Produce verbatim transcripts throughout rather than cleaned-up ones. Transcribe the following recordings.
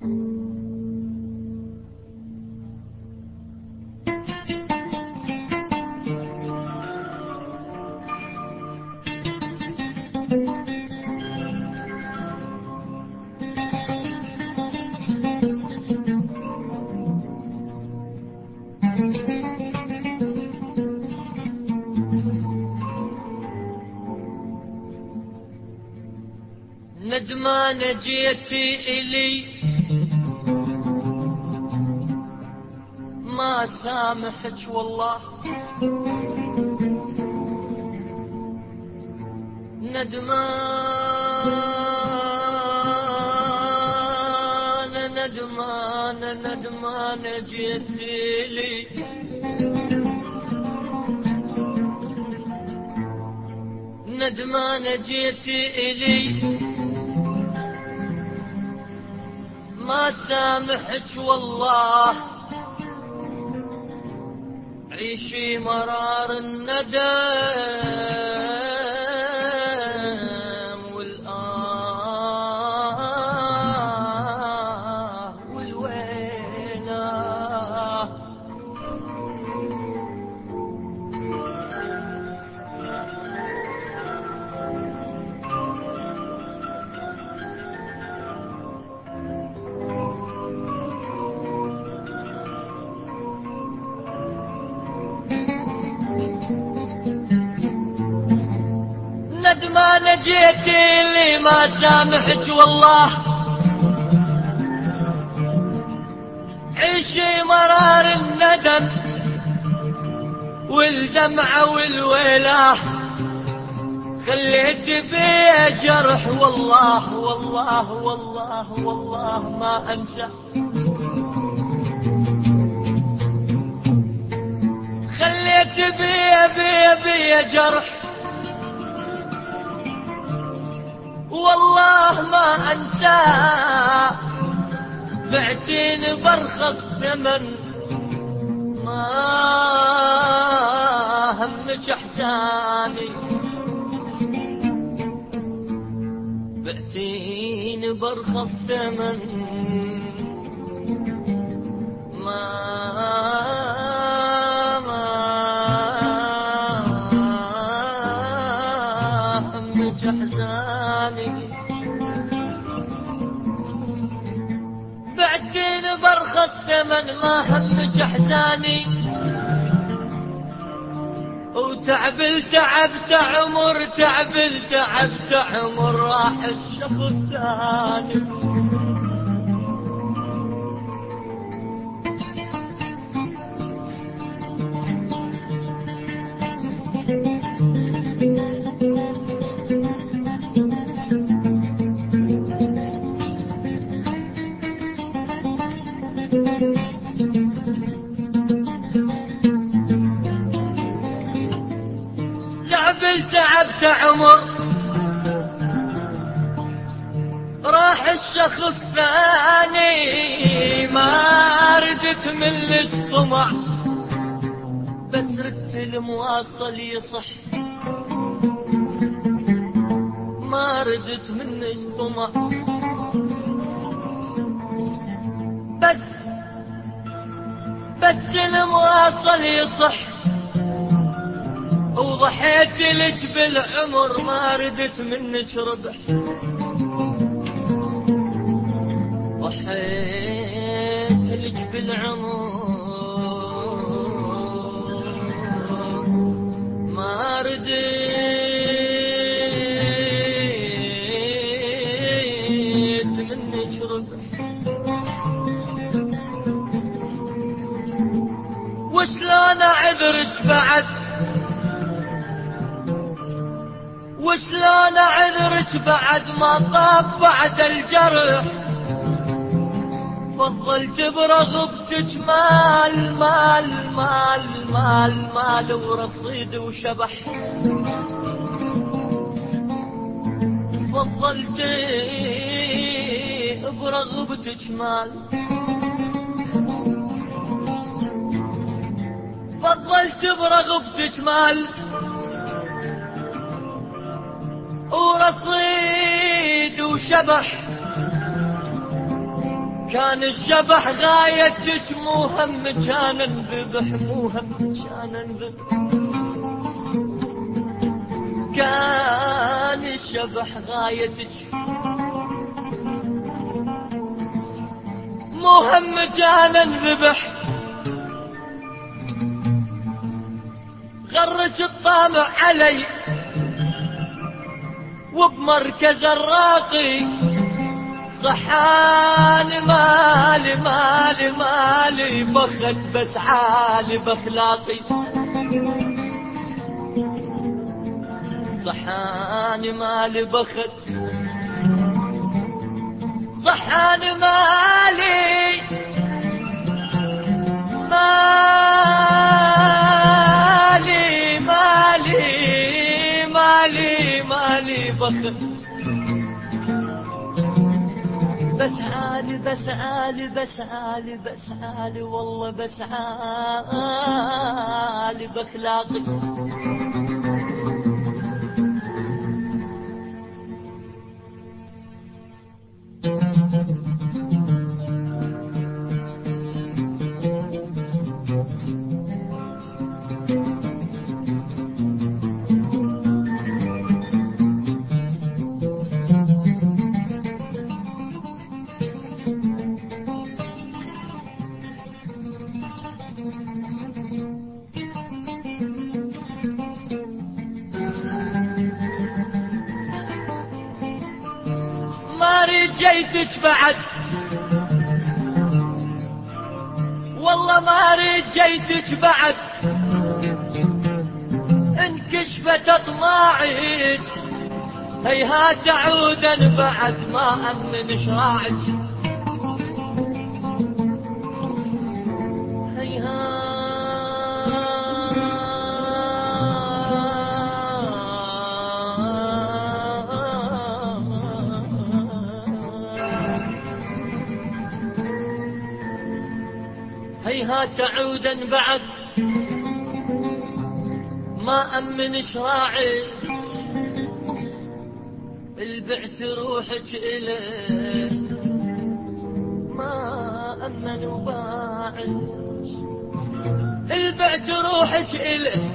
ندمان جيتي إلي ما سامحك والله، ندمان ندمان ندمان جيتي إلي ندمان جيتي إلي ما سامحك والله، عيشي مرار الندم والآه والويلة. ندمان جيتي اللي ما سامحك والله، عيشي مرار الندم والدمعة والويلة، خليت بي جرح والله والله والله والله ما أنسى، خليت بي بي بي جرح والله ما أنسى، بعتين برخص ثمن ما همك احزاني، بعتين برخص ثمن ما ما همك احزاني، بعتين برخص ثمن ما همك احزاني، وتعبل تعبت عمر تعبل تعبت عمر راح الشخص ثاني. تعبل تعبت عمر راح الشخص ثاني، ما ردت منك طمع بس ردت المواصل يصح، ما ردت منك طمع بس بس المواصل يصح، وضحيت لك بالعمر ما ردت منك ربح، ضحيت لك بالعمر ما ردت منك ربح، وشلون اعذرك بعد وشلون اعذرك بعد ما طاب بعد الجرح، فضلت برغبتك مال مال مال مال مال ورصيد وشبح، فضلت برغبتك مال فضلت برغبتك مال ورصيد وشبح، كان الشبح غايتك مو هم كان انذبح، مو هم كان انذبح. كان الشبح غايتك مو هم كان انذبح. غرج الطامع علي وبمركز الراقي، صحاني مالي مالي مالي بخت بس عالي باخلاقي. صحاني مالي بخت، صحاني مالي مالي مالي مالي مالي بخت. بس عالي بس عالي بس عالي بس عالي والله بس عالي باخلاقي. ما رجيتك بعد والله ما رجيتك بعد، انكشفت اطماعك هيهات عودا بعد ما امن شراعك. هيهات عودا بعد ما أمن شراعي. البعت روحك إليه ما أمن وباعك. البعت روحك إليه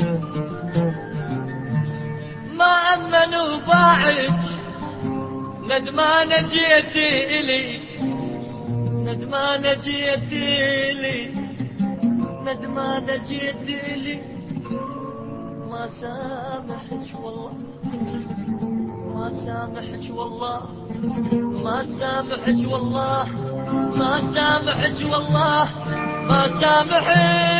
ما أمن وباعك. ندمان جيتي إلي، ندمان جيتي إلي، ندمان جيتي إلي. ما سامحك والله، ما سامحك والله، ما سامحك والله، ما سامحك والله، ما سامحك.